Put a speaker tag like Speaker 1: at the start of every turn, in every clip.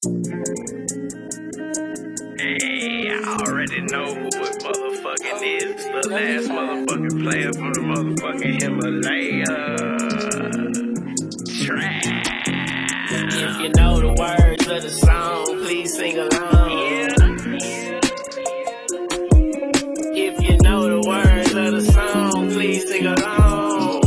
Speaker 1: Hey, I already know who it motherfucking is. The last motherfucking player from the motherfucking Himalaya. Trap.
Speaker 2: If you know the words of the song, please sing along. If you know the words of the song, please sing along.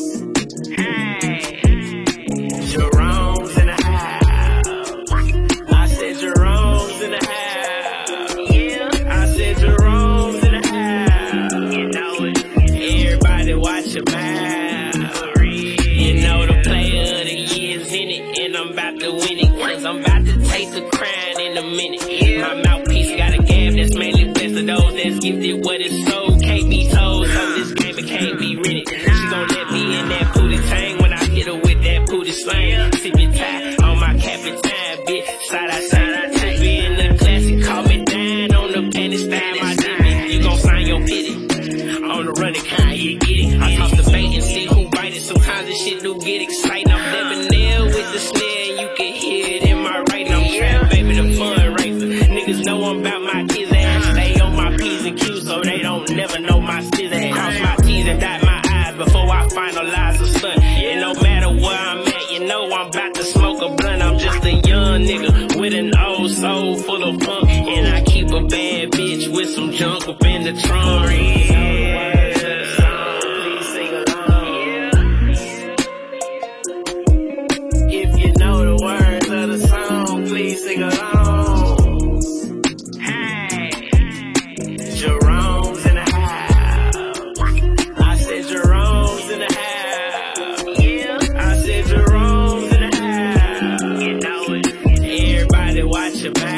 Speaker 1: Hey,
Speaker 2: Jerome's in the house. I said Jerome's in the house.
Speaker 1: yeah,
Speaker 2: I said Jerome's in the house.
Speaker 1: you know it.
Speaker 2: Everybody watch your mouth. You know the player of the year's in it, and I'm about to win it, cause I'm about to taste the crown in a minute. My mouthpiece got a gab that's mainly blessed to those that's gifted what is sold. Can't be told, so this game it can't be rented. She gon' let me in that booty tang when I hit her with that booty slang. Sippin' tie on my Capitan, bitch, side I take me in the classic, call me down on the penny style, my dippy. You gon' sign your pity on the running kind, you get it. I toss the bait and see who bite it. Sometimes this shit do get exciting. I'm debonair with the snare, and you can hear it in my writing. I'm trapped, baby, the fundraiser. Niggas know I'm about my kids' ass. Stay on my P's and Q's so they don't never know my skills. Cross my T's and dot my I's before I finalize a stunt. And no matter where I'm at, you know I'm about to smoke a blunt. I'm just a young nigga with an old soul full of funk, and I keep a bad bitch with some junk up in the trunk. Please sing along. If you know the words of the song, please sing along.
Speaker 1: Hey,
Speaker 2: Jerome's in the house. I said Jerome's in the house.
Speaker 1: yeah,
Speaker 2: I said Jerome's in the house.
Speaker 1: you know it.
Speaker 2: Everybody watch your mouth.